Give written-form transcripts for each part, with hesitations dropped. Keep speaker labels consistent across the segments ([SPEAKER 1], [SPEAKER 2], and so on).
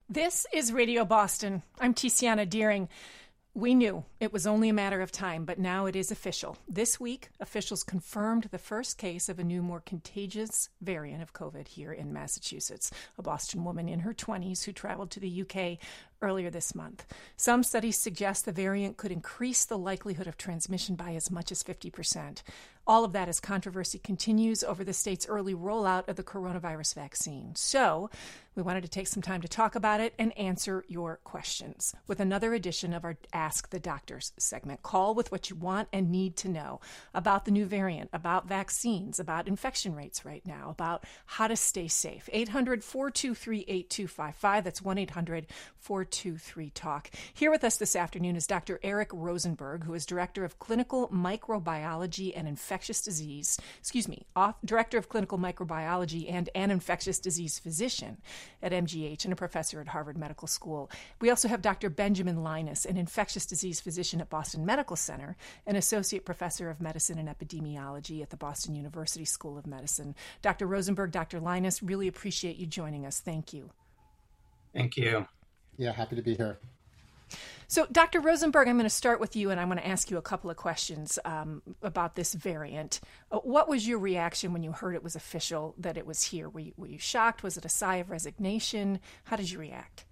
[SPEAKER 1] This is Radio Boston. I'm Tiziana Deering. We knew it was only a matter of time, but now it is official. This week, officials confirmed the first case of a new, more contagious variant of COVID here in Massachusetts, a Boston woman in her 20s who traveled to the UK earlier this month. Some studies suggest the variant could increase the likelihood of transmission by as much as 50%. All of that as controversy continues over the state's early rollout of the coronavirus vaccine. So we wanted to take some time to talk about it and answer your questions with another edition of our Ask the Doctors segment. Call with what you want and need to know about the new variant, about vaccines, about infection rates right now, about how to stay safe. 800-423-8255. That's 1-800-423-TALK. Here with us this afternoon is Dr. Eric Rosenberg, who is Director of Clinical Microbiology and Infectious Disease, Director of Clinical Microbiology and an Infectious Disease Physician at MGH and a professor at Harvard Medical School. We also have Dr. Benjamin Linus, an infectious disease physician at Boston Medical Center, an associate professor of medicine and epidemiology at the Boston University School of Medicine. Dr. Rosenberg, Dr. Linus, really appreciate you joining us. Thank you.
[SPEAKER 2] Thank you.
[SPEAKER 3] Yeah, happy to be here.
[SPEAKER 1] So, Dr. Rosenberg, I'm going to start with you, and I'm going to ask you a couple of questions about this variant. What was your reaction when you heard it was official, that it was here? Were you shocked? Was it a sigh of resignation? How did you react?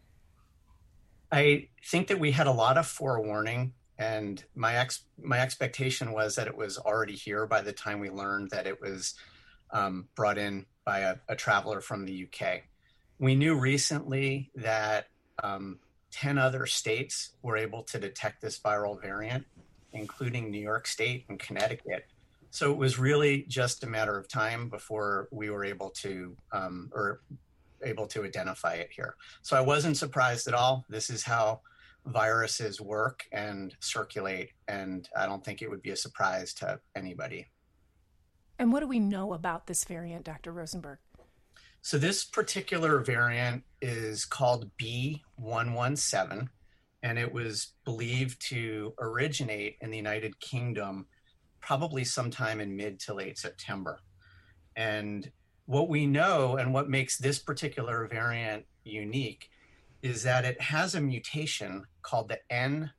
[SPEAKER 2] I think that we had a lot of forewarning, and my expectation was that it was already here by the time we learned that it was brought in by a traveler from the UK. We knew recently that 10 other states were able to detect this viral variant, including New York State and Connecticut. So it was really just a matter of time before we were able to identify it here. So I wasn't surprised at all. This is how viruses work and circulate, and I don't think it would be a surprise to anybody.
[SPEAKER 1] And what do we know about this variant, Dr. Rosenberg?
[SPEAKER 2] So this particular variant is called B117, and it was believed to originate in the United Kingdom probably sometime in mid to late September. And what we know and what makes this particular variant unique is that it has a mutation called the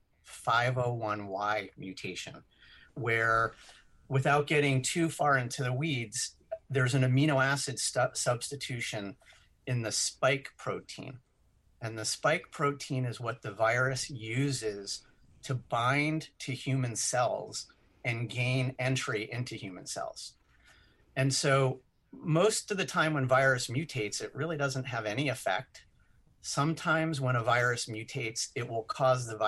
[SPEAKER 2] N501Y mutation, where, without getting too far into the weeds, there's an amino acid substitution in the spike protein. And the spike protein is what the virus uses to bind to human cells and gain entry into human cells. And so most of the time when virus mutates, it really doesn't have any effect. Sometimes when a virus mutates, it'll hurt the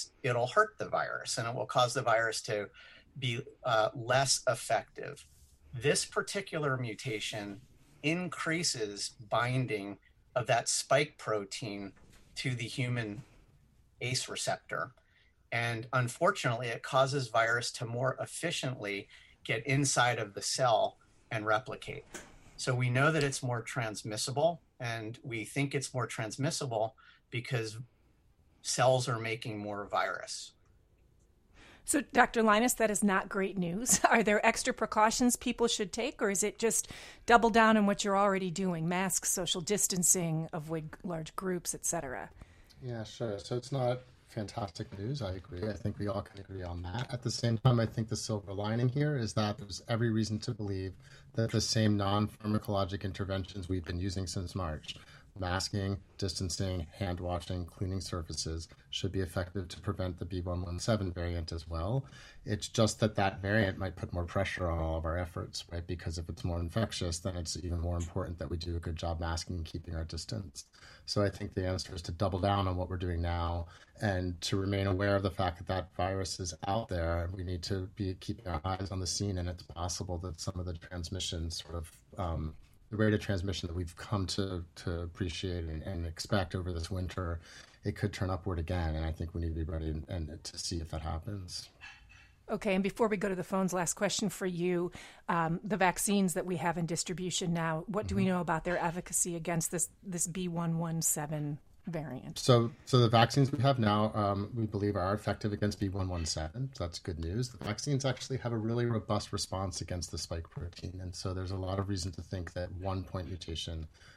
[SPEAKER 2] virus, and it will cause the virus to be less effective. This particular mutation increases binding of that spike protein to the human ACE receptor. And unfortunately, it causes virus to more efficiently get inside of the cell and replicate. So we know that it's more transmissible, and we think it's more transmissible because cells are making more virus.
[SPEAKER 1] So, Dr. Linus, that is not great news. Are there extra precautions people should take, or is it just double down on what you're already doing? Masks, social distancing, avoid large groups, etc.
[SPEAKER 3] Yeah, sure. So it's not fantastic news. I agree. I think we all can agree on that. At the same time, I think the silver lining here is that there's every reason to believe that the same non-pharmacologic interventions we've been using since March, masking, distancing, hand washing, cleaning surfaces, should be effective to prevent the B117 variant as well. It's just that variant might put more pressure on all of our efforts, right? Because if it's more infectious, then it's even more important that we do a good job masking and keeping our distance. So I think the answer is to double down on what we're doing now and to remain aware of the fact that that virus is out there. We need to be keeping our eyes on the scene, and it's possible that some of the transmission the rate of transmission that we've come to appreciate and expect over this winter, it could turn upward again. And I think we need to be ready and to see if that happens.
[SPEAKER 1] Okay, and before we go to the phones, last question for you. The vaccines that we have in distribution now, what do we know about their efficacy against this B117 variant?
[SPEAKER 3] So the vaccines we have now, we believe are effective against B117. So that's good news. The vaccines actually have a really robust response against the spike protein. And so there's a lot of reason to think that one point mutation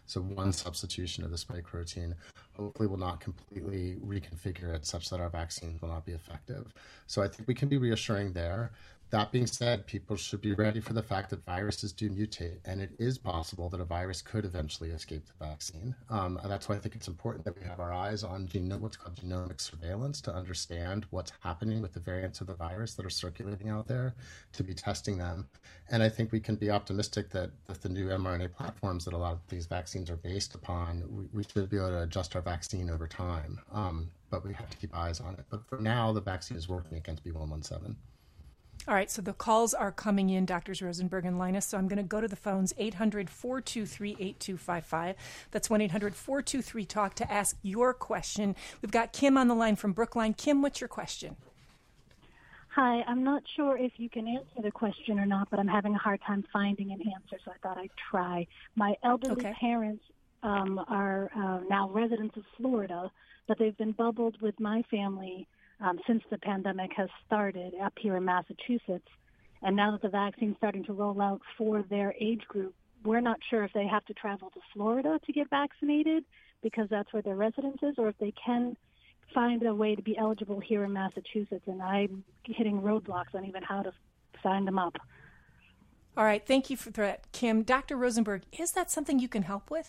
[SPEAKER 3] So one substitution of the spike protein hopefully will not completely reconfigure it such that our vaccines will not be effective. So I think we can be reassuring there. That being said, people should be ready for the fact that viruses do mutate, and it is possible that a virus could eventually escape the vaccine. And that's why I think it's important that we have our eyes on what's called genomic surveillance to understand what's happening with the variants of the virus that are circulating out there, to be testing them. And I think we can be optimistic that with the new mRNA platforms that a lot of these vaccines are based upon, we should be able to adjust our vaccine over time. But we have to keep eyes on it. But for now, the vaccine is working against B117.
[SPEAKER 1] All right, so the calls are coming in, Drs. Rosenberg and Linus. So I'm going to go to the phones, 800-423-8255. That's 1-800-423-TALK to ask your question. We've got Kim on the line from Brookline. Kim, what's your question?
[SPEAKER 4] Hi, I'm not sure if you can answer the question or not, but I'm having a hard time finding an answer, so I thought I'd try. My elderly parents are now residents of Florida, but they've been bubbled with my family since the pandemic has started up here in Massachusetts. And now that the vaccine's starting to roll out for their age group, we're not sure if they have to travel to Florida to get vaccinated because that's where their residence is, or if they can find a way to be eligible here in Massachusetts. And I'm hitting roadblocks on even how to sign them up.
[SPEAKER 1] All right. Thank you for that, Kim. Dr. Rosenberg, is that something you can help with?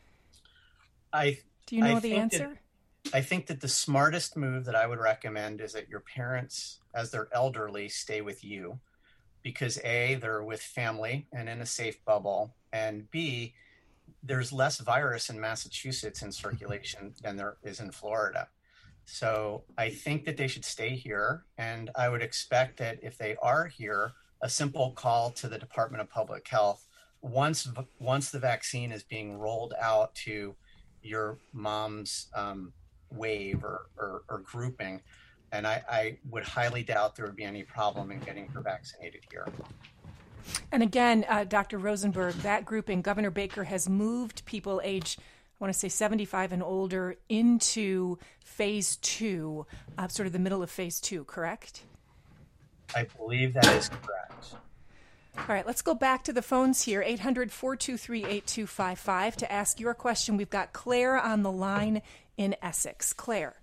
[SPEAKER 1] Do you know the answer?
[SPEAKER 2] I think that the smartest move that I would recommend is that your parents, as they're elderly, stay with you because A, they're with family and in a safe bubble, and B, there's less virus in Massachusetts in circulation than there is in Florida. So I think that they should stay here, and I would expect that if they are here, a simple call to the Department of Public Health, once the vaccine is being rolled out to your mom's wave or grouping, and I would highly doubt there would be any problem in getting her vaccinated here.
[SPEAKER 1] And again, Dr. Rosenberg, that grouping, Governor Baker has moved people age, I want to say 75 and older, into phase 2, sort of the middle of phase 2, correct?
[SPEAKER 2] I believe that is correct.
[SPEAKER 1] All right, let's go back to the phones here, 800-423-8255. To ask your question, we've got Claire on the line in Essex. Claire.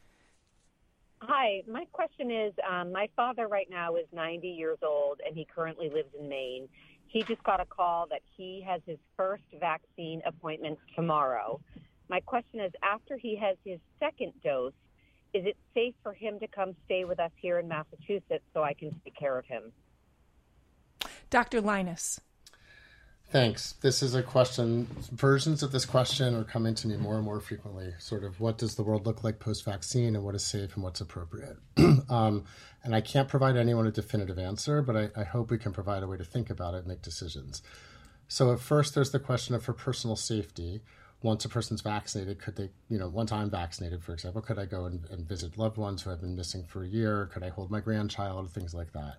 [SPEAKER 5] Hi, my question is, my father right now is 90 years old, and he currently lives in Maine. He just got a call that he has his first vaccine appointment tomorrow. My question is, after he has his second dose, is it safe for him to come stay with us here in Massachusetts so I can take care of him?
[SPEAKER 1] Dr. Linus.
[SPEAKER 3] Thanks. This is a question, versions of this question are coming to me more and more frequently, sort of what does the world look like post-vaccine and what is safe and what's appropriate? And I can't provide anyone a definitive answer, but I hope we can provide a way to think about it and make decisions. So at first, there's the question of for personal safety. Once a person's vaccinated, could they, once I'm vaccinated, for example, could I go and visit loved ones who have been missing for a year? Could I hold my grandchild? Things like that.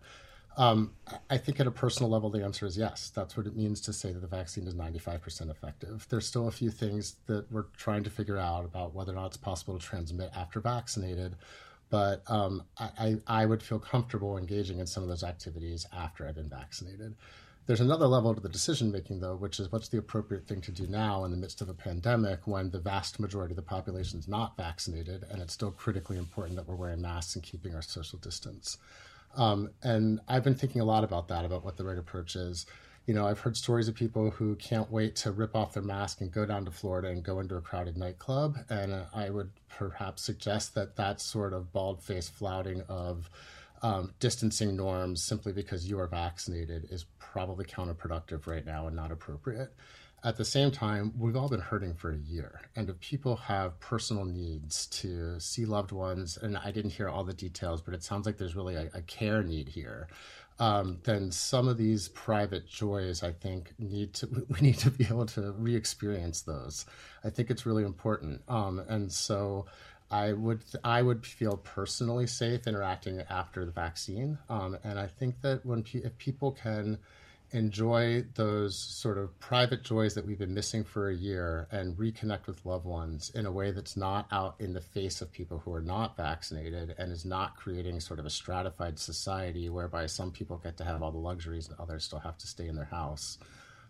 [SPEAKER 3] I think at a personal level, the answer is yes. That's what it means to say that the vaccine is 95% effective. There's still a few things that we're trying to figure out about whether or not it's possible to transmit after vaccinated. But I would feel comfortable engaging in some of those activities after I've been vaccinated. There's another level to the decision-making, though, which is what's the appropriate thing to do now in the midst of a pandemic when the vast majority of the population is not vaccinated, and it's still critically important that we're wearing masks and keeping our social distance. And I've been thinking a lot about that, about what the right approach is. I've heard stories of people who can't wait to rip off their mask and go down to Florida and go into a crowded nightclub. And I would perhaps suggest that sort of bald-faced flouting of distancing norms simply because you are vaccinated is probably counterproductive right now and not appropriate. At the same time, we've all been hurting for a year, and if people have personal needs to see loved ones, and I didn't hear all the details, but it sounds like there's really a care need here, then some of these private joys, I think, we need to be able to re-experience those. I think it's really important, and so I would feel personally safe interacting after the vaccine, and I think that if people can enjoy those sort of private joys that we've been missing for a year and reconnect with loved ones in a way that's not out in the face of people who are not vaccinated and is not creating sort of a stratified society whereby some people get to have all the luxuries and others still have to stay in their house,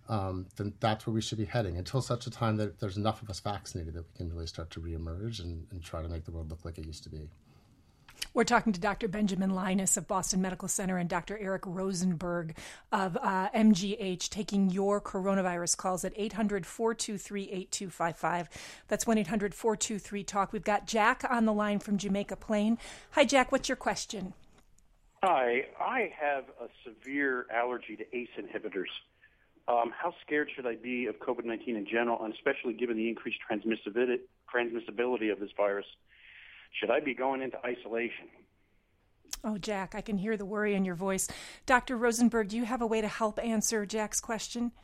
[SPEAKER 3] then that's where we should be heading until such a time that there's enough of us vaccinated that we can really start to reemerge and try to make the world look like it used to be.
[SPEAKER 1] We're talking to Dr. Benjamin Linus of Boston Medical Center and Dr. Eric Rosenberg of MGH, taking your coronavirus calls at 800-423-8255. That's 1-800-423-TALK. We've got Jack on the line from Jamaica Plain. Hi, Jack. What's your question?
[SPEAKER 6] Hi. I have a severe allergy to ACE inhibitors. How scared should I be of COVID-19 in general, and especially given the increased transmissibility of this virus? Should I be going into isolation?
[SPEAKER 1] Oh, Jack, I can hear the worry in your voice. Dr. Rosenberg, do you have a way to help answer Jack's question?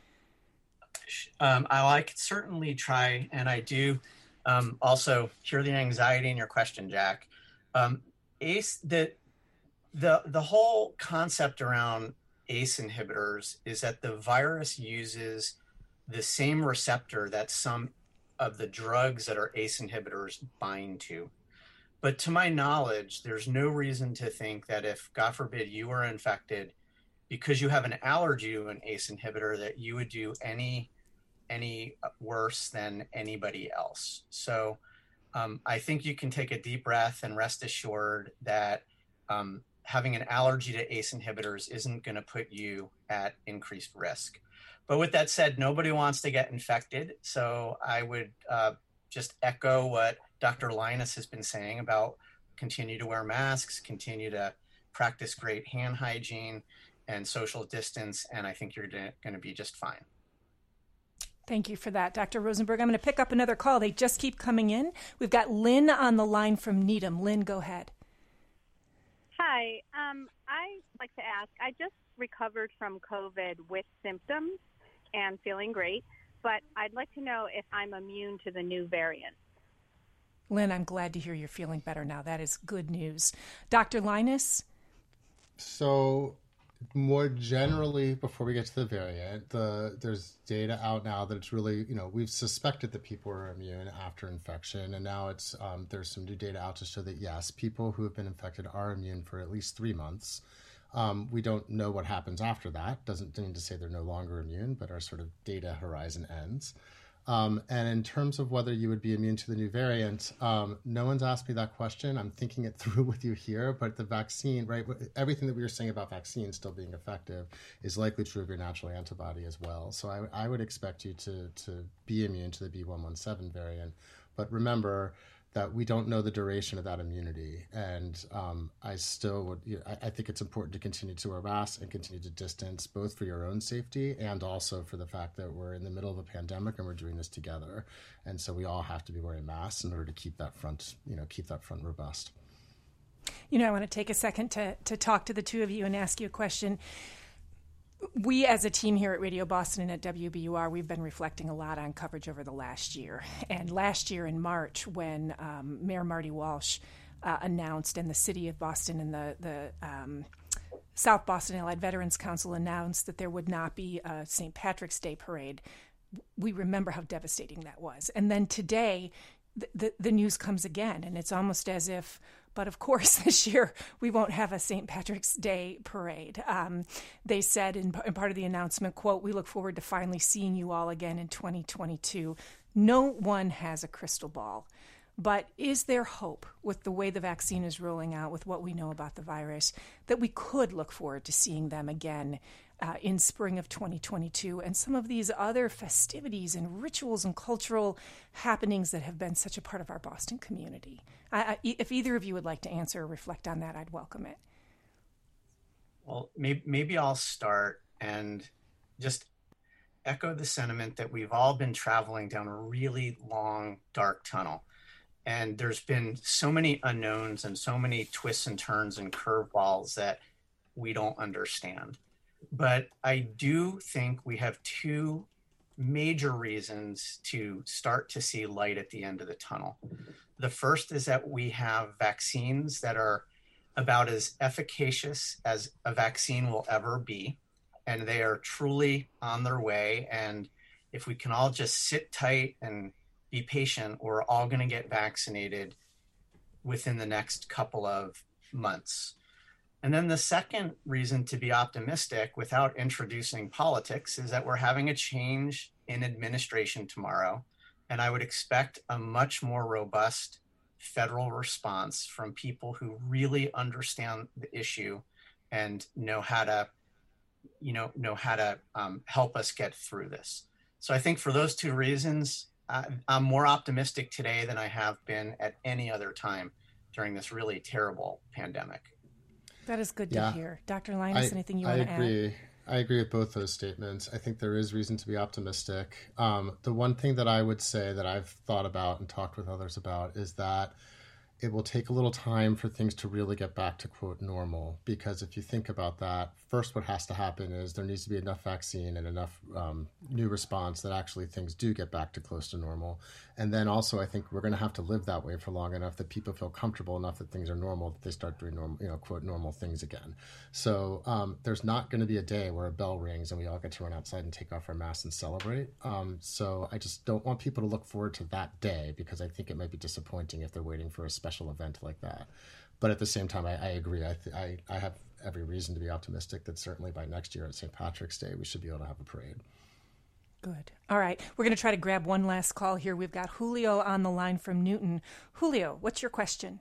[SPEAKER 2] I could certainly try, and I do also hear the anxiety in your question, Jack. ACE, the whole concept around ACE inhibitors is that the virus uses the same receptor that some of the drugs that are ACE inhibitors bind to. But to my knowledge, there's no reason to think that if, God forbid, you were infected because you have an allergy to an ACE inhibitor, that you would do any worse than anybody else. So I think you can take a deep breath and rest assured that having an allergy to ACE inhibitors isn't going to put you at increased risk. But with that said, nobody wants to get infected. So I would just echo what Dr. Linus has been saying about continue to wear masks, continue to practice great hand hygiene and social distance, and I think you're going to be just fine.
[SPEAKER 1] Thank you for that, Dr. Rosenberg. I'm going to pick up another call. They just keep coming in. We've got Lynn on the line from Needham. Lynn, go ahead.
[SPEAKER 7] Hi. I'd like to ask, I just recovered from COVID with symptoms and feeling great, but I'd like to know if I'm immune to the new variant.
[SPEAKER 1] Lynn, I'm glad to hear you're feeling better now. That is good news. Dr. Linus?
[SPEAKER 3] So more generally, before we get to the variant, there's data out now that it's really, we've suspected that people are immune after infection. And now there's some new data out to show that, yes, people who have been infected are immune for at least 3 months. We don't know what happens after that. Doesn't mean to say they're no longer immune, but our sort of data horizon ends. And in terms of whether you would be immune to the new variant, no one's asked me that question. I'm thinking it through with you here, but the vaccine, right? Everything that we were saying about vaccines still being effective is likely true of your natural antibody as well. So I would expect you to be immune to the B117 variant. But remember that we don't know the duration of that immunity. And I think it's important to continue to wear masks and continue to distance, both for your own safety and also for the fact that we're in the middle of a pandemic and we're doing this together. And so we all have to be wearing masks in order to keep that front robust.
[SPEAKER 1] I want to take a second to talk to the two of you and ask you a question. We, as a team here at Radio Boston and at WBUR, we've been reflecting a lot on coverage over the last year. And last year in March, when Mayor Marty Walsh announced, and the city of Boston and the South Boston Allied Veterans Council announced that there would not be a St. Patrick's Day parade, we remember how devastating that was. And then today, the news comes again, and it's almost as if, but of course this year we won't have a St. Patrick's Day parade. They said in part of the announcement, quote, "We look forward to finally seeing you all again in 2022. No one has a crystal ball. But is there hope with the way the vaccine is rolling out, with what we know about the virus, that we could look forward to seeing them again in spring of 2022 and some of these other festivities and rituals and cultural happenings that have been such a part of our Boston community? If either of you would like to answer or reflect on that, I'd welcome it.
[SPEAKER 2] Well, maybe I'll start and just echo the sentiment that we've all been traveling down a really long, dark tunnel. And there's been so many unknowns and so many twists and turns and curveballs that we don't understand. But I do think we have two major reasons to start to see light at the end of the tunnel. The first is that we have vaccines that are about as efficacious as a vaccine will ever be, and they are truly on their way. And if we can all just sit tight and be patient, we're all going to get vaccinated within the next couple of months. And then the second reason to be optimistic without introducing politics is that we're having a change in administration tomorrow. And I would expect a much more robust federal response from people who really understand the issue and know how to help us get through this. So I think for those two reasons, I'm more optimistic today than I have been at any other time during this really terrible pandemic.
[SPEAKER 1] That is good to hear. Dr. Linus, anything you want to add?
[SPEAKER 3] I agree with both those statements. I think there is reason to be optimistic. The one thing that I would say that I've thought about and talked with others about is that it will take a little time for things to really get back to, quote, normal. Because if you think about that, first what has to happen is there needs to be enough vaccine and enough new response that actually things do get back to close to normal. And then also I think we're going to have to live that way for long enough that people feel comfortable enough that things are normal, that they start doing normal, quote, normal things again. So there's not going to be a day where a bell rings and we all get to run outside and take off our masks and celebrate. So I just don't want people to look forward to that day, because I think it might be disappointing if they're waiting for a special event like that. But at the same time, I agree. I have every reason to be optimistic that certainly by next year at St. Patrick's Day, we should be able to have a parade.
[SPEAKER 1] Good. All right. We're going to try to grab one last call here. We've got Julio on the line from Newton. Julio, what's your question?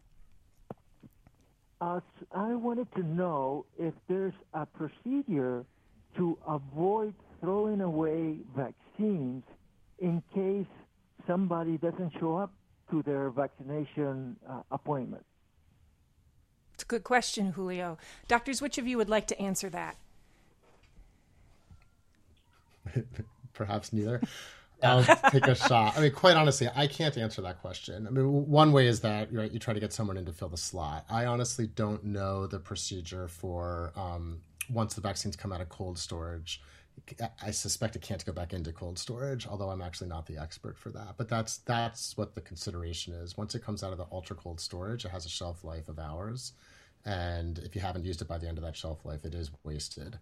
[SPEAKER 8] I wanted to know if there's a procedure to avoid throwing away vaccines in case somebody doesn't show up to their vaccination appointment.
[SPEAKER 1] It's a good question, Julio. Doctors, which of you would like to answer that?
[SPEAKER 3] Perhaps neither. I'll take a shot. I mean, quite honestly, I can't answer that question. I mean, one way is that you try to get someone in to fill the slot. I honestly don't know the procedure for once the vaccines come out of cold storage. I suspect it can't go back into cold storage, although I'm actually not the expert for that. But that's what the consideration is. Once it comes out of the ultra cold storage, it has a shelf life of hours. And if you haven't used it by the end of that shelf life, it is wasted.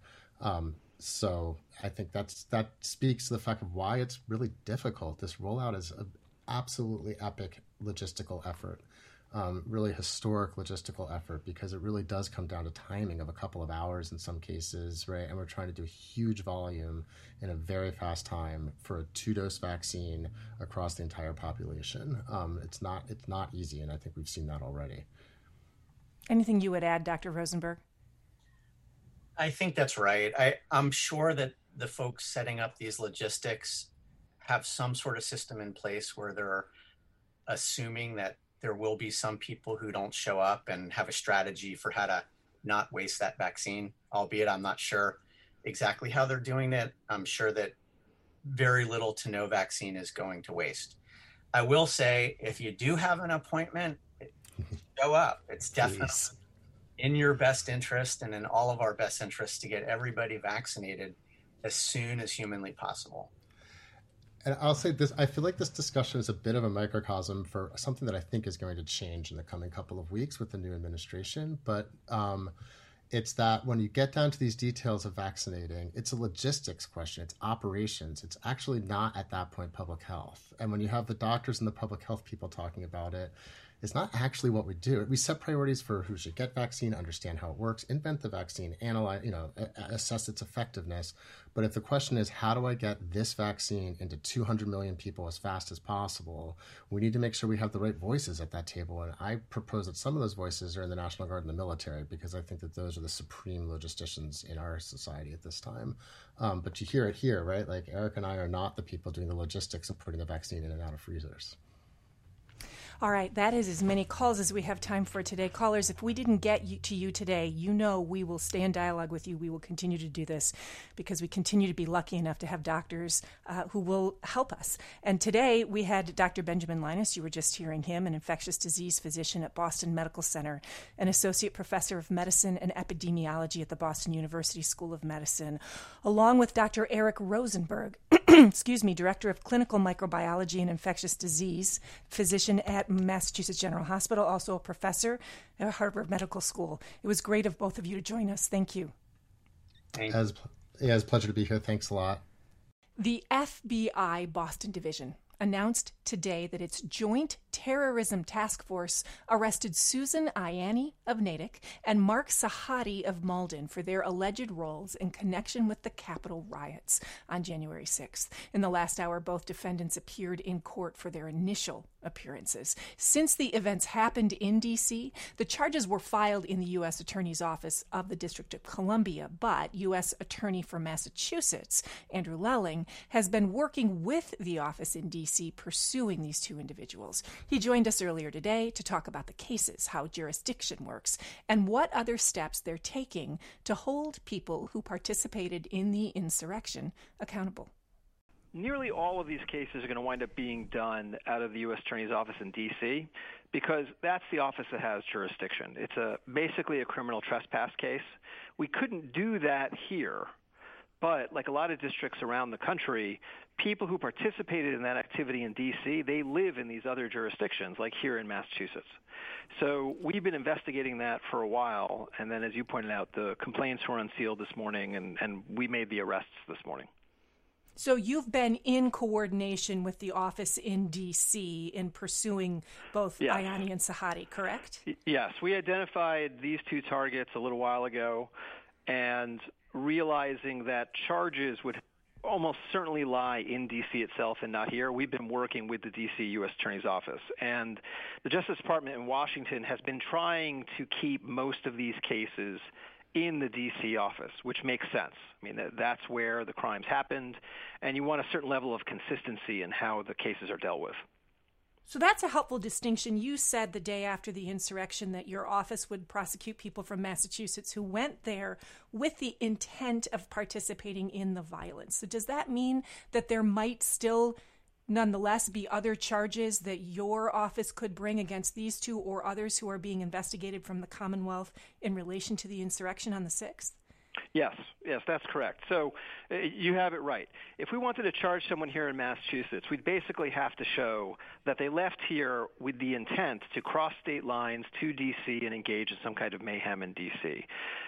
[SPEAKER 3] So I think that speaks to the fact of why it's really difficult. This rollout is an absolutely epic logistical effort, really historic logistical effort, because it really does come down to timing of a couple of hours in some cases, right? And we're trying to do a huge volume in a very fast time for a 2-dose vaccine across the entire population. It's not easy, and I think we've seen that already.
[SPEAKER 1] Anything you would add, Dr. Rosenberg?
[SPEAKER 2] I think that's right. I'm sure that the folks setting up these logistics have some sort of system in place where they're assuming that there will be some people who don't show up and have a strategy for how to not waste that vaccine, albeit I'm not sure exactly how they're doing it. I'm sure that very little to no vaccine is going to waste. I will say, if you do have an appointment, show up. It's definitely in your best interest and in all of our best interest to get everybody vaccinated as soon as humanly possible.
[SPEAKER 3] And I'll say this, I feel like this discussion is a bit of a microcosm for something that I think is going to change in the coming couple of weeks with the new administration. But it's that when you get down to these details of vaccinating, it's a logistics question. It's operations. It's actually not at that point public health. And when you have the doctors and the public health people talking about it, it's not actually what we do. We set priorities for who should get vaccine, understand how it works, invent the vaccine, analyze, assess its effectiveness. But if the question is, how do I get this vaccine into 200 million people as fast as possible, we need to make sure we have the right voices at that table. And I propose that some of those voices are in the National Guard and the military, because I think that those are the supreme logisticians in our society at this time. But you hear it here, right? Like Eric and I are not the people doing the logistics of putting the vaccine in and out of freezers.
[SPEAKER 1] All right, that is as many calls as we have time for today. Callers, if we didn't get to you today, we will stay in dialogue with you. We will continue to do this because we continue to be lucky enough to have doctors who will help us. And today we had Dr. Benjamin Linus. You were just hearing him, an infectious disease physician at Boston Medical Center, an associate professor of medicine and epidemiology at the Boston University School of Medicine, along with Dr. Eric Rosenberg, director of clinical microbiology and infectious disease, physician at Massachusetts General Hospital, also a professor at Harvard Medical School. It was great of both of you to join us. Thank you.
[SPEAKER 3] It's a pleasure to be here. Thanks a lot.
[SPEAKER 1] The FBI Boston Division announced today that its Joint Terrorism Task Force arrested Susan Ianni of Natick and Mark Sahadi of Malden for their alleged roles in connection with the Capitol riots on January 6th. In the last hour, both defendants appeared in court for their initial appearances. Since the events happened in D.C., the charges were filed in the U.S. Attorney's Office of the District of Columbia, but U.S. Attorney for Massachusetts, Andrew Lelling, has been working with the office in D.C. pursuing these two individuals. He joined us earlier today to talk about the cases, how jurisdiction works, and what other steps they're taking to hold people who participated in the insurrection accountable.
[SPEAKER 9] Nearly all of these cases are going to wind up being done out of the U.S. Attorney's Office in D.C. because that's the office that has jurisdiction. It's basically a criminal trespass case. We couldn't do that here, but like a lot of districts around the country, people who participated in that activity in D.C., they live in these other jurisdictions, like here in Massachusetts. So we've been investigating that for a while, and then as you pointed out, the complaints were unsealed this morning, and we made the arrests this morning.
[SPEAKER 1] So you've been in coordination with the office in D.C. in pursuing both Ianni and Sahadi, correct?
[SPEAKER 9] Yes. We identified these two targets a little while ago, and realizing that charges would almost certainly lie in D.C. itself and not here, we've been working with the D.C. U.S. Attorney's Office. And the Justice Department in Washington has been trying to keep most of these cases in the D.C. office, which makes sense. I mean, that's where the crimes happened, and you want a certain level of consistency in how the cases are dealt with.
[SPEAKER 1] So that's a helpful distinction. You said the day after the insurrection that your office would prosecute people from Massachusetts who went there with the intent of participating in the violence. So does that mean that there might still nonetheless be other charges that your office could bring against these two or others who are being investigated from the Commonwealth in relation to the insurrection on the 6th?
[SPEAKER 9] Yes, that's correct. So you have it right. If we wanted to charge someone here in Massachusetts, we'd basically have to show that they left here with the intent to cross state lines to D.C. and engage in some kind of mayhem in D.C.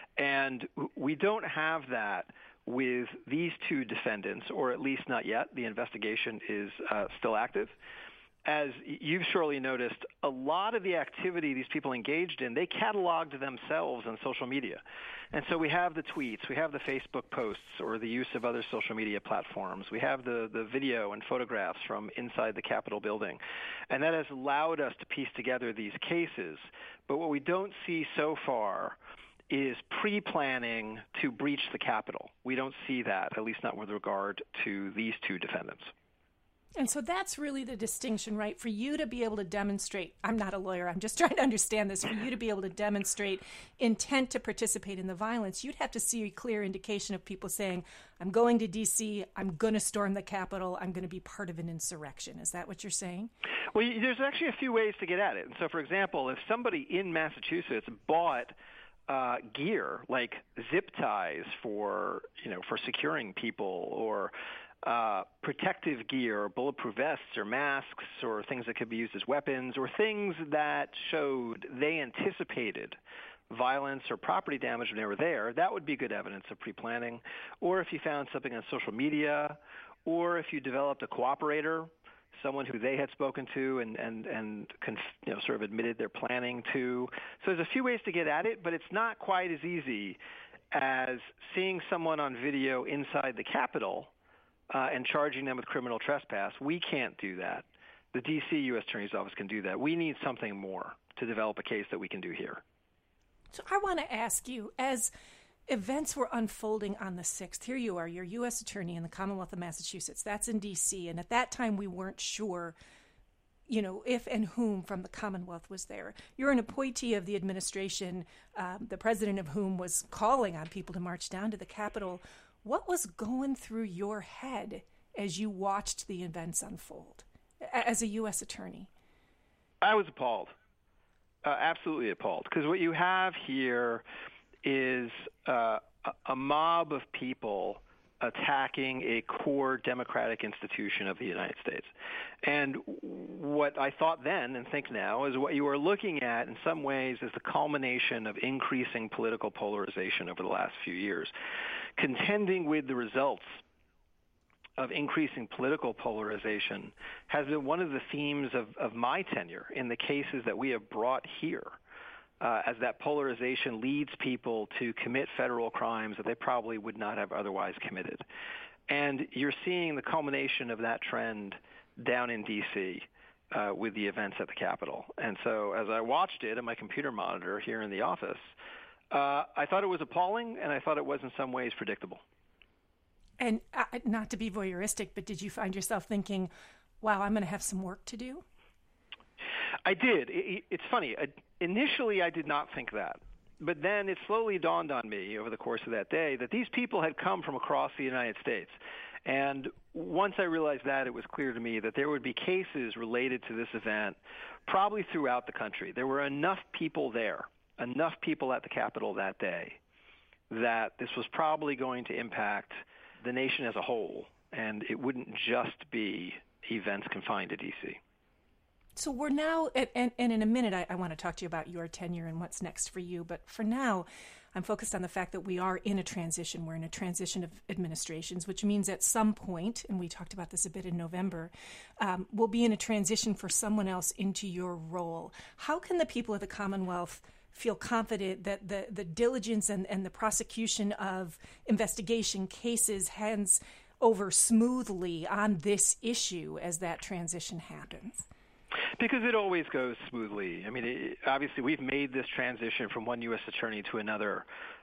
[SPEAKER 9] And we don't have that with these two defendants, or at least not yet. The investigation is still active. As you've surely noticed, a lot of the activity these people engaged in, they cataloged themselves on social media. And so we have the tweets, we have the Facebook posts or the use of other social media platforms. We have the video and photographs from inside the Capitol building. And that has allowed us to piece together these cases. But what we don't see so far is pre-planning to breach the Capitol. We don't see that, at least not with regard to these two defendants.
[SPEAKER 1] And so that's really the distinction, right? For you to be able to demonstrate, I'm not a lawyer, I'm just trying to understand this, for you to be able to demonstrate intent to participate in the violence, you'd have to see a clear indication of people saying, I'm going to D.C., I'm going to storm the Capitol, I'm going to be part of an insurrection. Is that what you're saying?
[SPEAKER 9] Well, there's actually a few ways to get at it. And so, for example, if somebody in Massachusetts bought gear like zip ties for securing people, or protective gear, bulletproof vests or masks, or things that could be used as weapons, or things that showed they anticipated violence or property damage when they were there, that would be good evidence of pre-planning. Or if you found something on social media, or if you developed a cooperator, someone who they had spoken to and sort of admitted they're planning to. So there's a few ways to get at it, but it's not quite as easy as seeing someone on video inside the Capitol and charging them with criminal trespass. We can't do that. The D.C. U.S. Attorney's Office can do that. We need something more to develop a case that we can do here.
[SPEAKER 1] So I want to ask you, as events were unfolding on the 6th, here you are, you're U.S. Attorney in the Commonwealth of Massachusetts. That's in D.C., and at that time we weren't sure, if and whom from the Commonwealth was there. You're an appointee of the administration, the president of whom was calling on people to march down to the Capitol. What was going through your head as you watched the events unfold as a U.S. Attorney?
[SPEAKER 9] I was appalled, absolutely appalled, because what you have here is a mob of people attacking a core democratic institution of the United States. And what I thought then and think now is what you are looking at in some ways is the culmination of increasing political polarization over the last few years, contending with the results of increasing political polarization has been one of the themes of my tenure in the cases that we have brought here, as that polarization leads people to commit federal crimes that they probably would not have otherwise committed. And you're seeing the culmination of that trend down in D.C. With the events at the Capitol. And so as I watched it on my computer monitor here in the office, I thought it was appalling, and I thought it was in some ways predictable.
[SPEAKER 1] And not to be voyeuristic, but did you find yourself thinking, wow, I'm going to have some work to do?
[SPEAKER 9] I did. It's funny. Initially, I did not think that. But then it slowly dawned on me over the course of that day that these people had come from across the United States. And once I realized that, it was clear to me that there would be cases related to this event probably throughout the country. There were enough people there, enough people at the Capitol that day, that this was probably going to impact the nation as a whole, and it wouldn't just be events confined to D.C.
[SPEAKER 1] So we're now, and in a minute, I want to talk to you about your tenure and what's next for you. But for now, I'm focused on the fact that we are in a transition. We're in a transition of administrations, which means at some point, and we talked about this a bit in November, we'll be in a transition for someone else into your role. How can the people of the Commonwealth feel confident that the diligence and the prosecution of investigation cases hands over smoothly on this issue as that transition happens?
[SPEAKER 9] Because it always goes smoothly. I mean, obviously, we've made this transition from one U.S. attorney to another,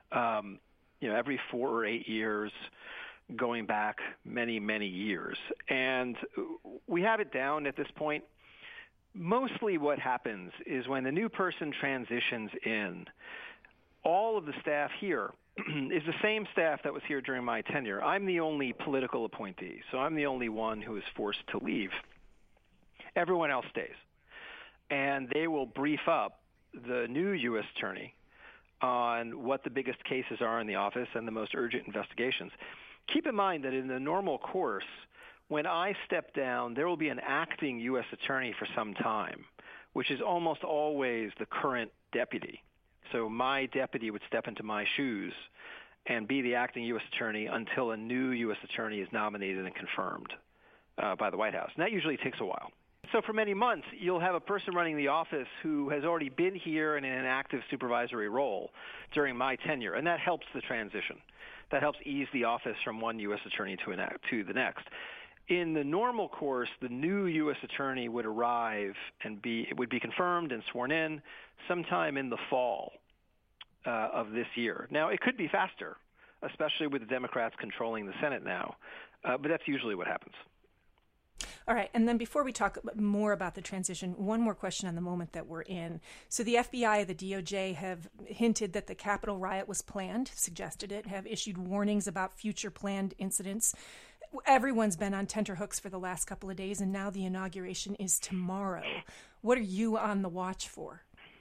[SPEAKER 9] every 4 or 8 years, going back many, many years. And we have it down at this point. Mostly what happens is when the new person transitions in, all of the staff here is the same staff that was here during my tenure. I'm the only political appointee, so I'm the only one who is forced to leave. Everyone else stays. And they will brief up the new U.S. attorney on what the biggest cases are in the office and the most urgent investigations. Keep in mind that in the normal course, when I step down, there will be an acting U.S. attorney for some time, which is almost always the current deputy. So my deputy would step into my shoes and be the acting U.S. attorney until a new U.S. attorney is nominated and confirmed by the White House. And that usually takes a while. So for many months, you'll have a person running the office who has already been here and in an active supervisory role during my tenure, and that helps the transition. That helps ease the office from one U.S. attorney to the next. In the normal course, the new U.S. attorney would arrive and would be confirmed and sworn in sometime in the fall of this year. Now, it could be faster, especially with the Democrats controlling the Senate now, but that's usually what happens.
[SPEAKER 1] All right. And then before we talk more about the transition, one more question on the moment that we're in. So the FBI, the DOJ have hinted that the Capitol riot was planned, suggested it, have issued warnings about future planned incidents. Everyone's been on tenterhooks for the last couple of days, and now the inauguration is tomorrow. What are you on the watch for?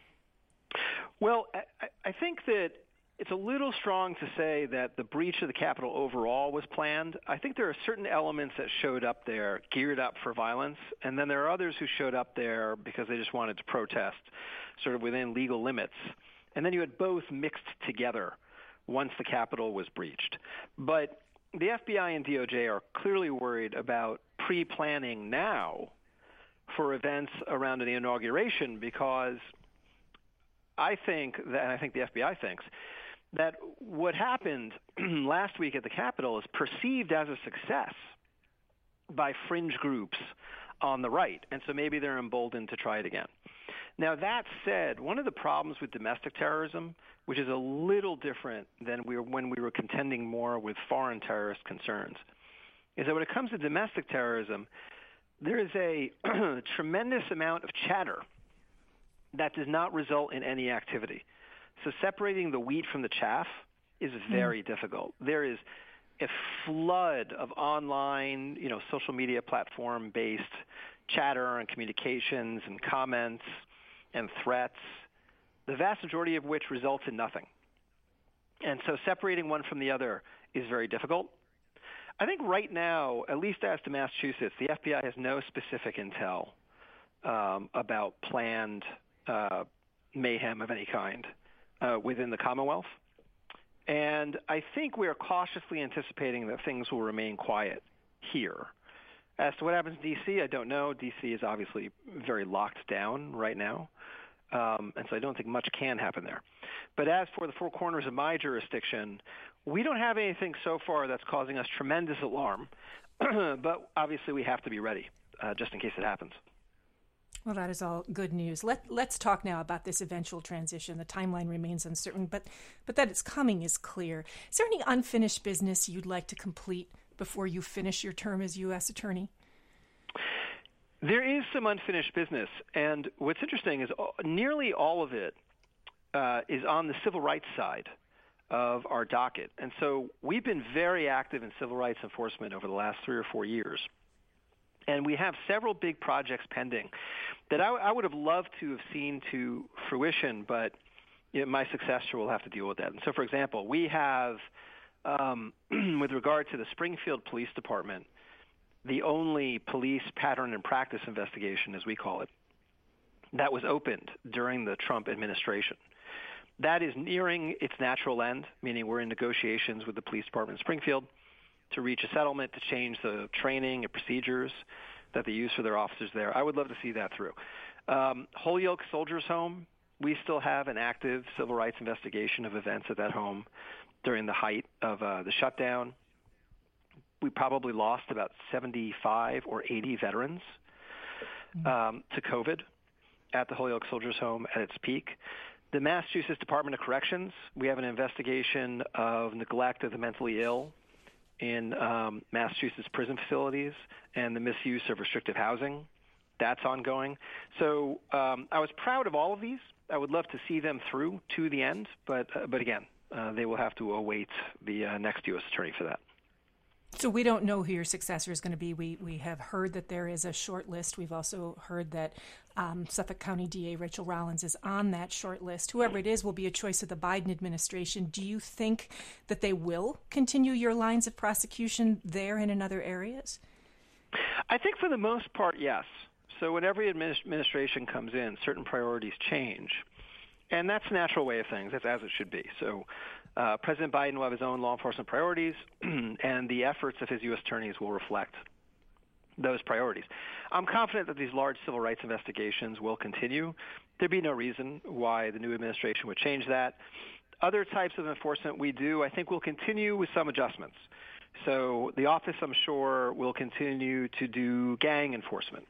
[SPEAKER 9] Well, I think that it's a little strong to say that the breach of the Capitol overall was planned. I think there are certain elements that showed up there geared up for violence, and then there are others who showed up there because they just wanted to protest, sort of within legal limits. And then you had both mixed together once the Capitol was breached. But the FBI and DOJ are clearly worried about pre-planning now for events around the inauguration because I think that, and I think the FBI thinks, that what happened last week at the Capitol is perceived as a success by fringe groups on the right, and so maybe they're emboldened to try it again. Now, that said, one of the problems with domestic terrorism, which is a little different than when we were contending more with foreign terrorist concerns, is that when it comes to domestic terrorism, there is a tremendous amount of chatter that does not result in any activity. So separating the wheat from the chaff is very difficult. There is a flood of online, social media platform-based chatter and communications and comments and threats, the vast majority of which results in nothing. And so separating one from the other is very difficult. I think right now, at least as to Massachusetts, the FBI has no specific intel about planned mayhem of any kind within the Commonwealth. And I think we are cautiously anticipating that things will remain quiet here. As to what happens in D.C., I don't know. D.C. is obviously very locked down right now, and so I don't think much can happen there. But as for the four corners of my jurisdiction, we don't have anything so far that's causing us tremendous alarm, but obviously we have to be ready just in case it happens.
[SPEAKER 1] Well, that is all good news. Let's talk now about this eventual transition. The timeline remains uncertain, but that it's coming is clear. Is there any unfinished business you'd like to complete before you finish your term as U.S. Attorney?
[SPEAKER 9] There is some unfinished business, and what's interesting is nearly all of it is on the civil rights side of our docket. And so we've been very active in civil rights enforcement over the last 3 or 4 years. And we have several big projects pending that I would have loved to have seen to fruition, but my successor will have to deal with that. And so, for example, we have, with regard to the Springfield Police Department, the only police pattern and practice investigation, as we call it, that was opened during the Trump administration. That is nearing its natural end, meaning we're in negotiations with the police department in Springfield to reach a settlement to change the training and procedures that they use for their officers there. I would love to see that through. Holyoke Soldiers Home, we still have an active civil rights investigation of events at that home during the height of the shutdown. We probably lost about 75 or 80 veterans to COVID at the Holyoke Soldiers Home at its peak. The Massachusetts Department of Corrections, we have an investigation of neglect of the mentally ill in Massachusetts prison facilities and the misuse of restrictive housing. That's ongoing. So I was proud of all of these. I would love to see them through to the end, but again, they will have to await the next U.S. attorney for that.
[SPEAKER 1] So we don't know who your successor is going to be. We have heard that there is a short list. We've also heard that Suffolk County DA Rachel Rollins is on that short list. Whoever it is will be a choice of the Biden administration. Do you think that they will continue your lines of prosecution there and in other areas?
[SPEAKER 9] I think for the most part, yes. So when every administration comes in, certain priorities change. And that's a natural way of things. That's as it should be. So President Biden will have his own law enforcement priorities, and the efforts of his U.S. attorneys will reflect those priorities. I'm confident that these large civil rights investigations will continue. There'd be no reason why the new administration would change that. Other types of enforcement we do, I think, will continue with some adjustments. So the office, I'm sure, will continue to do gang enforcement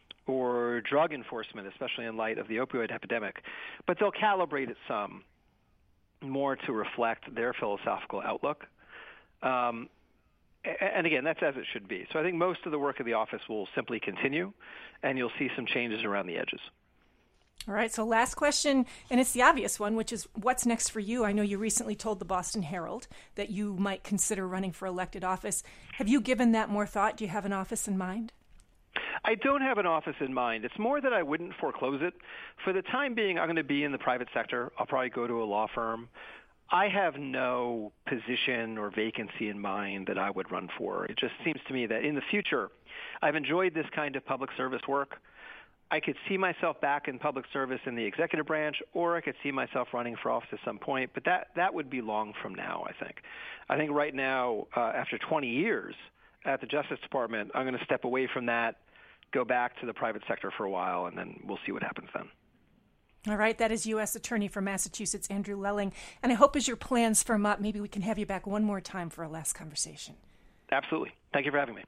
[SPEAKER 9] or drug enforcement, especially in light of the opioid epidemic. But they'll calibrate it some more to reflect their philosophical outlook. And again, that's as it should be. So I think most of the work of the office will simply continue, and you'll see some changes around the edges.
[SPEAKER 1] All right, so last question, and it's the obvious one, which is what's next for you? I know you recently told the Boston Herald that you might consider running for elected office. Have you given that more thought? Do you have an office in mind?
[SPEAKER 9] I don't have an office in mind. It's more that I wouldn't foreclose it. For the time being, I'm going to be in the private sector. I'll probably go to a law firm. I have no position or vacancy in mind that I would run for. It just seems to me that in the future, I've enjoyed this kind of public service work. I could see myself back in public service in the executive branch, or I could see myself running for office at some point, but that would be long from now, I think. I think right now, after 20 years at the Justice Department, I'm going to step away from that, go back to the private sector for a while, and then we'll see what happens then.
[SPEAKER 1] All right, that is U.S. Attorney for Massachusetts, Andrew Lelling. And I hope as your plans firm up, maybe we can have you back one more time for a last conversation.
[SPEAKER 9] Absolutely. Thank you for having me.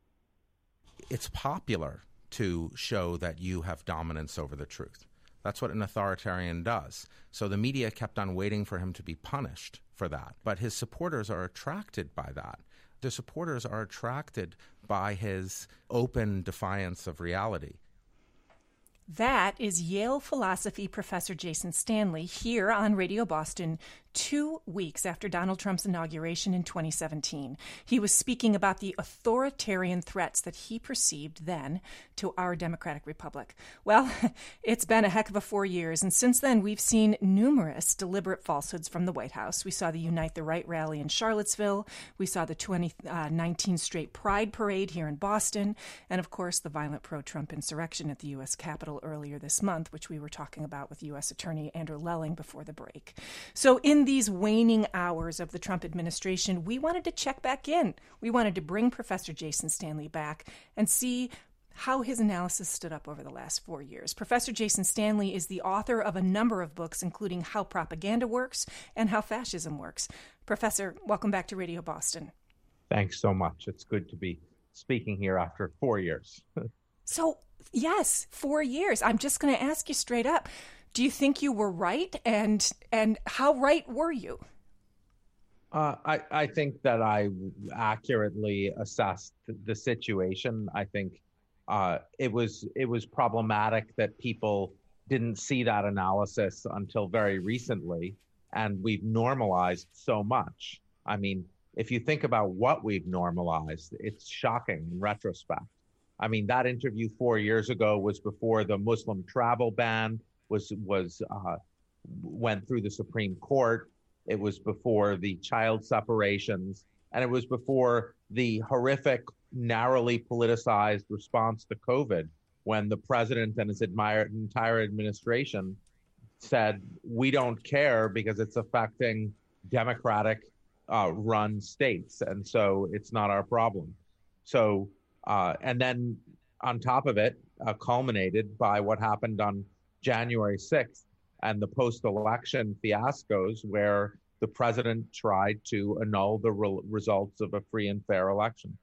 [SPEAKER 10] It's popular to show that you have dominance over the truth. That's what an authoritarian does. So the media kept on waiting for him to be punished for that. But his supporters are attracted by that. The supporters are attracted by his open defiance of reality.
[SPEAKER 1] That is Yale philosophy professor Jason Stanley here on Radio Boston 2 weeks after Donald Trump's inauguration in 2017. He was speaking about the authoritarian threats that he perceived then to our democratic republic. Well, it's been a heck of a 4 years, and since then we've seen numerous deliberate falsehoods from the White House. We saw the Unite the Right rally in Charlottesville. We saw the 2019 Straight Pride Parade here in Boston, and of course the violent pro-Trump insurrection at the U.S. Capitol scandal earlier this month, which we were talking about with U.S. Attorney Andrew Lelling before the break. So in these waning hours of the Trump administration, we wanted to check back in. We wanted to bring Professor Jason Stanley back and see how his analysis stood up over the last 4 years. Professor Jason Stanley is the author of a number of books, including How Propaganda Works and How Fascism Works. Professor, welcome back to Radio Boston.
[SPEAKER 11] Thanks so much. It's good to be speaking here after 4 years.
[SPEAKER 1] So, yes, 4 years. I'm just going to ask you straight up. Do you think you were right? And how right were you?
[SPEAKER 11] I think that I accurately assessed the situation. I think it was problematic that people didn't see that analysis until very recently, and we've normalized so much. I mean, if you think about what we've normalized, it's shocking in retrospect. I mean, that interview 4 years ago was before the Muslim travel ban went through the Supreme Court. It was before the child separations, and it was before the horrific, narrowly politicized response to COVID, when the president and his entire administration said, we don't care because it's affecting Democratic run states, and so it's not our problem. So, and then on top of it, culminated by what happened on January 6th and the post-election fiascos where the president tried to annul the results of a free and fair election.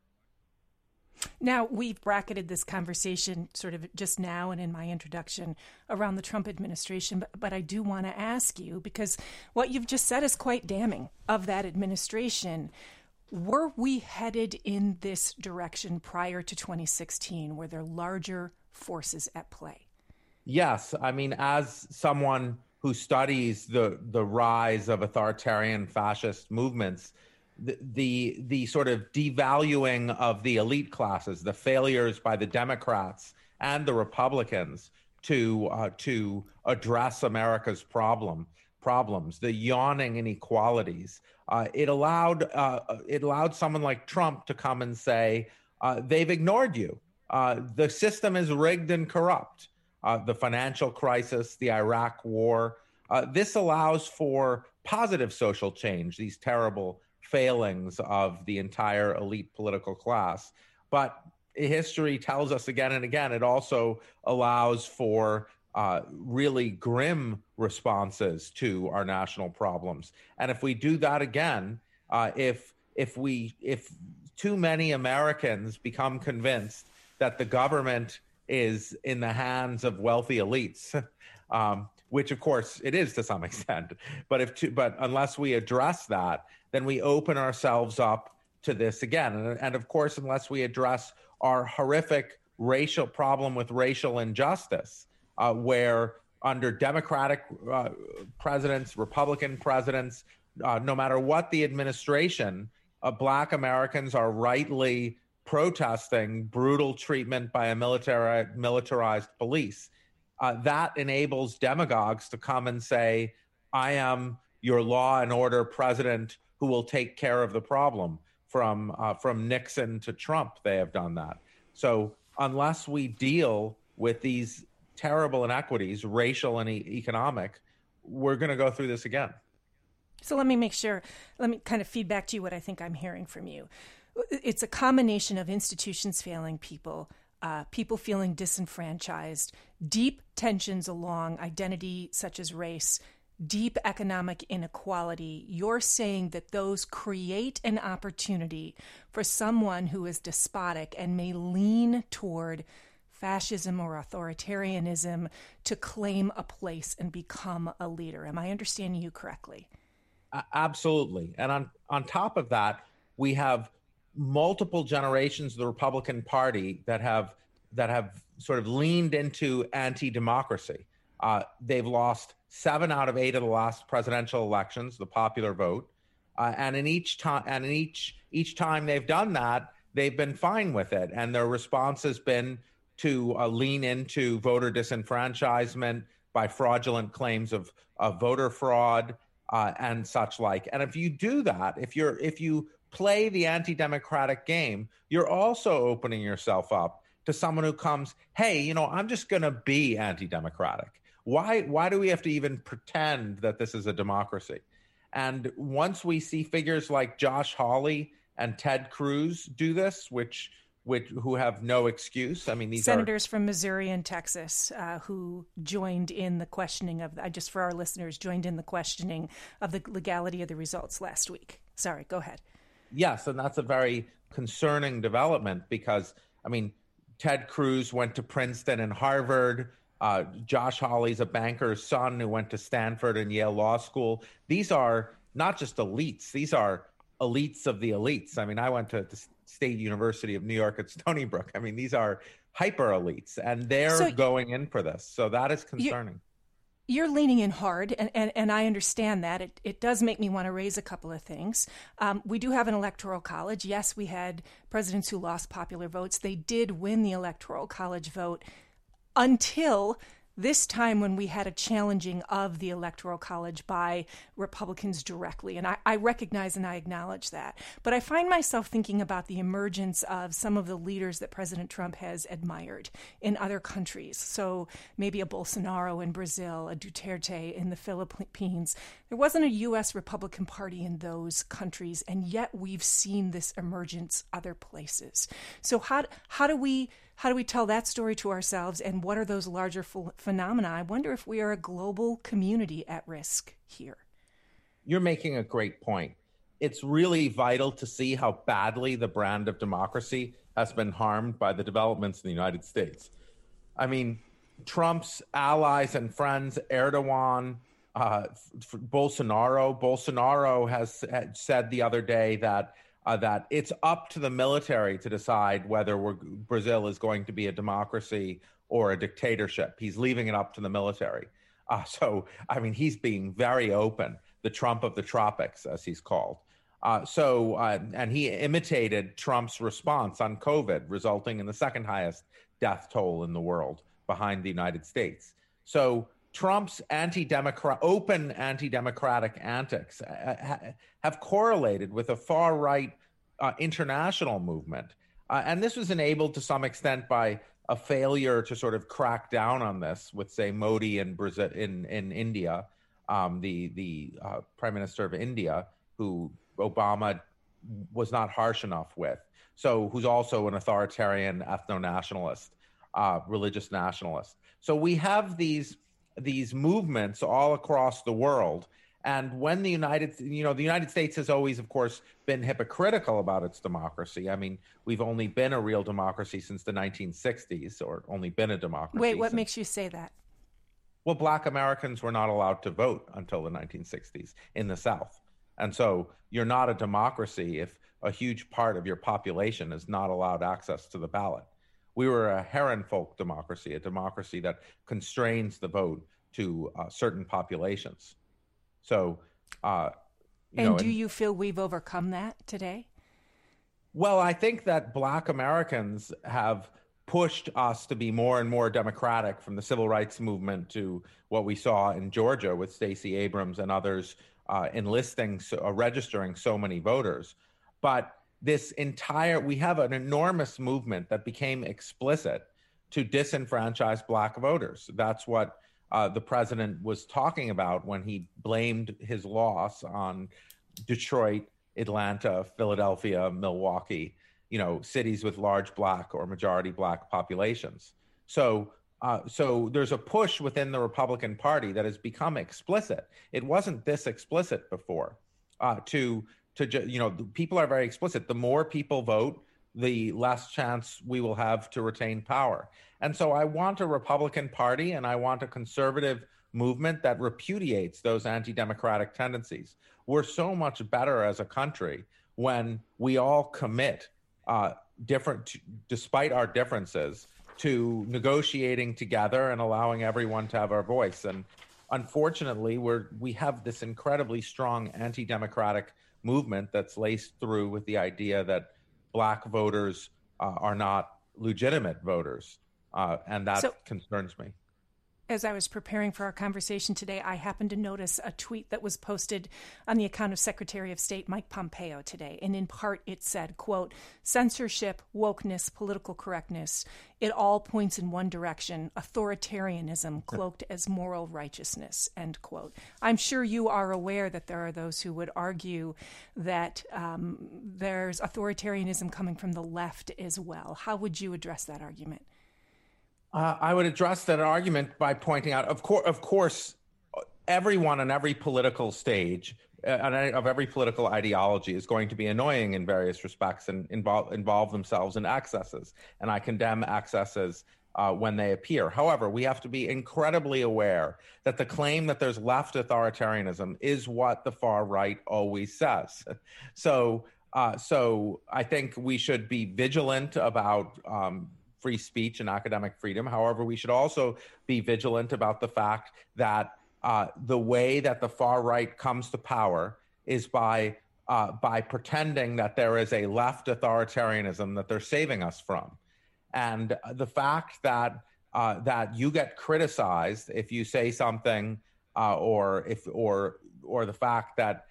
[SPEAKER 1] Now, we've bracketed this conversation sort of just now and in my introduction around the Trump administration, but I do want to ask you, because what you've just said is quite damning of that administration. Were we headed in this direction prior to 2016? Were there larger forces at play?
[SPEAKER 11] Yes. I mean, as someone who studies the rise of authoritarian fascist movements, the sort of devaluing of the elite classes, the failures by the Democrats and the Republicans to address America's problems, the yawning inequalities, it allowed someone like Trump to come and say, they've ignored you. The system is rigged and corrupt. The financial crisis, the Iraq war, this allows for positive social change, these terrible failings of the entire elite political class. But history tells us again and again, it also allows for really grim responses to our national problems. And if we do that again, if too many Americans become convinced that the government is in the hands of wealthy elites, which of course it is to some extent, but unless we address that, then we open ourselves up to this again. And of course, unless we address our horrific racial problem with racial injustice, where under Democratic presidents, Republican presidents, no matter what the administration, Black Americans are rightly protesting brutal treatment by a militarized police. That enables demagogues to come and say, I am your law and order president who will take care of the problem. From Nixon to Trump, they have done that. So unless we deal with these terrible inequities, racial and economic, we're going to go through this again.
[SPEAKER 1] So let me kind of feed back to you what I think I'm hearing from you. It's a combination of institutions failing people, people feeling disenfranchised, deep tensions along identity such as race, deep economic inequality. You're saying that those create an opportunity for someone who is despotic and may lean toward fascism or authoritarianism to claim a place and become a leader. Am I understanding you correctly?
[SPEAKER 11] Absolutely. And on top of that, we have multiple generations of the Republican Party that have sort of leaned into anti-democracy. They've lost 7 out of 8 of the last presidential elections, the popular vote, and in each time they've done that, they've been fine with it, and their response has been to lean into voter disenfranchisement by fraudulent claims of voter fraud and such like. And if you do that, if you play the anti-democratic game, you're also opening yourself up to someone who comes, hey, I'm just going to be anti-democratic. Why do we have to even pretend that this is a democracy? And once we see figures like Josh Hawley and Ted Cruz do this, who have no excuse. I mean, these
[SPEAKER 1] senators from Missouri and Texas who joined in the questioning of, just for our listeners, joined in the questioning of the legality of the results last week. Sorry, go ahead.
[SPEAKER 11] Yes, and that's a very concerning development because, Ted Cruz went to Princeton and Harvard. Josh Hawley's a banker's son who went to Stanford and Yale Law School. These are not just elites. These are elites of the elites. I went to the State University of New York at Stony Brook. These are hyper elites, and they're going in for this. So that is concerning.
[SPEAKER 1] You're leaning in hard, and I understand that. It does make me want to raise a couple of things. We do have an electoral college. Yes, we had presidents who lost popular votes. They did win the electoral college vote until this time when we had a challenging of the Electoral College by Republicans directly. And I recognize and I acknowledge that. But I find myself thinking about the emergence of some of the leaders that President Trump has admired in other countries. So maybe a Bolsonaro in Brazil, a Duterte in the Philippines. There wasn't a U.S. Republican Party in those countries, and yet we've seen this emergence other places. So how do we tell that story to ourselves, and what are those larger phenomena? I wonder if we are a global community at risk here.
[SPEAKER 11] You're making a great point. It's really vital to see how badly the brand of democracy has been harmed by the developments in the United States. Trump's allies and friends, Erdogan, Bolsonaro has said the other day that it's up to the military to decide whether Brazil is going to be a democracy or a dictatorship. He's leaving it up to the military. He's being very open, the Trump of the tropics, as he's called. And he imitated Trump's response on COVID, resulting in the second highest death toll in the world behind the United States. So Trump's open anti-democratic antics have correlated with a far-right international movement. And this was enabled to some extent by a failure to sort of crack down on this with, say, Modi in Brazil, in India, the Prime Minister of India, who Obama was not harsh enough with. So who's also an authoritarian ethno-nationalist, religious nationalist. So we have these movements all across the world. And when the United States has always, of course, been hypocritical about its democracy. We've only been a real democracy since the 1960s, or only been a democracy.
[SPEAKER 1] Wait, what makes you say that?
[SPEAKER 11] Well, Black Americans were not allowed to vote until the 1960s in the South. And so you're not a democracy if a huge part of your population is not allowed access to the ballot. We were a Herrenvolk democracy, a democracy that constrains the vote to certain populations. So,
[SPEAKER 1] do you feel we've overcome that today?
[SPEAKER 11] Well, I think that Black Americans have pushed us to be more and more democratic, from the civil rights movement to what we saw in Georgia with Stacey Abrams and others registering so many voters. But we have an enormous movement that became explicit to disenfranchise Black voters. That's what the president was talking about when he blamed his loss on Detroit, Atlanta, Philadelphia, Milwaukee, cities with large Black or majority Black populations. So there's a push within the Republican Party that has become explicit. It wasn't this explicit before. People are very explicit. The more people vote, the less chance we will have to retain power. And so I want a Republican Party, and I want a conservative movement that repudiates those anti-democratic tendencies. We're so much better as a country when we all commit, despite our differences, to negotiating together and allowing everyone to have our voice. And unfortunately, we have this incredibly strong anti-democratic movement that's laced through with the idea that Black voters are not legitimate voters. And that concerns me.
[SPEAKER 1] As I was preparing for our conversation today, I happened to notice a tweet that was posted on the account of Secretary of State Mike Pompeo today. And in part, it said, quote, censorship, wokeness, political correctness, it all points in one direction, authoritarianism cloaked as moral righteousness, end quote. I'm sure you are aware that there are those who would argue that there's authoritarianism coming from the left as well. How would you address that argument?
[SPEAKER 11] I would address that argument by pointing out, of course, everyone on every political stage of every political ideology is going to be annoying in various respects and involve themselves in excesses. And I condemn excesses when they appear. However, we have to be incredibly aware that the claim that there's left authoritarianism is what the far right always says. So I think we should be vigilant about free speech and academic freedom. However, we should also be vigilant about the fact that the way that the far right comes to power is by pretending that there is a left authoritarianism that they're saving us from. And the fact that you get criticized if you say something, or the fact that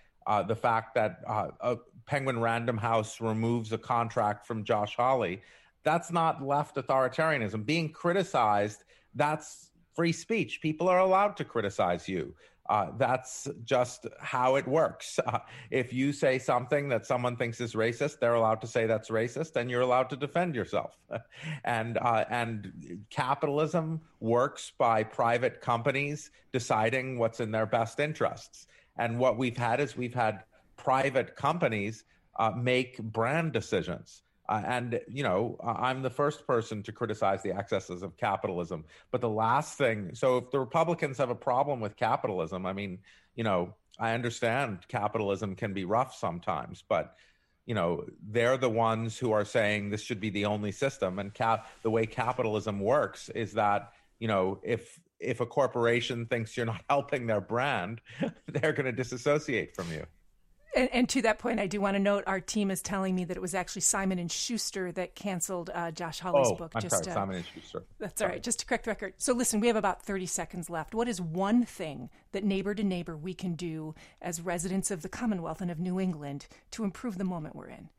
[SPEAKER 11] Penguin Random House removes a contract from Josh Hawley, that's not left authoritarianism. Being criticized, that's free speech. People are allowed to criticize you. That's just how it works. If you say something that someone thinks is racist, they're allowed to say that's racist, and you're allowed to defend yourself. And capitalism works by private companies deciding what's in their best interests. And what we've had private companies make brand decisions. And I'm the first person to criticize the excesses of capitalism. But the last thing, so if the Republicans have a problem with capitalism, I mean, I understand capitalism can be rough sometimes, but, they're the ones who are saying this should be the only system. And the way capitalism works is that, if a corporation thinks you're not helping their brand, they're going to disassociate from you.
[SPEAKER 1] And to that point, I do want to note our team is telling me that it was actually Simon & Schuster that canceled Josh Hawley's book.
[SPEAKER 11] Simon & Schuster.
[SPEAKER 1] That's all right. Just to correct the record. So listen, we have about 30 seconds left. What is one thing that neighbor to neighbor we can do as residents of the Commonwealth and of New England to improve the moment we're in?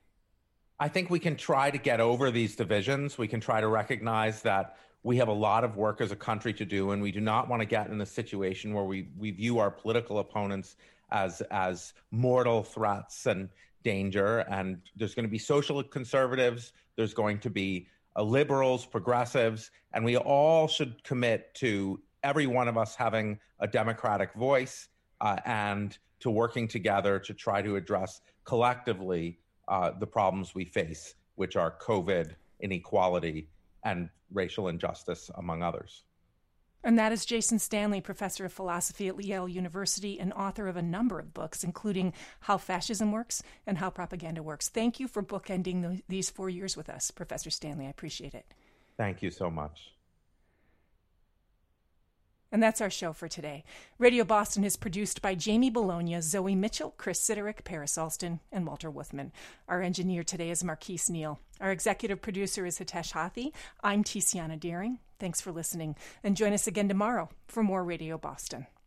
[SPEAKER 11] I think we can try to get over these divisions. We can try to recognize that we have a lot of work as a country to do, and we do not want to get in a situation where we view our political opponents as mortal threats and danger. And there's going to be social conservatives, there's going to be liberals, progressives, and we all should commit to every one of us having a democratic voice and to working together to try to address collectively the problems we face, which are COVID, inequality, and racial injustice, among others.
[SPEAKER 1] And that is Jason Stanley, professor of philosophy at Yale University and author of a number of books, including How Fascism Works and How Propaganda Works. Thank you for bookending these 4 years with us, Professor Stanley. I appreciate it.
[SPEAKER 11] Thank you so much.
[SPEAKER 1] And that's our show for today. Radio Boston is produced by Jamie Bologna, Zoe Mitchell, Chris Siderick, Paris Alston, and Walter Wuthman. Our engineer today is Marquise Neal. Our executive producer is Hitesh Hathi. I'm Tiziana Dearing. Thanks for listening. And join us again tomorrow for more Radio Boston.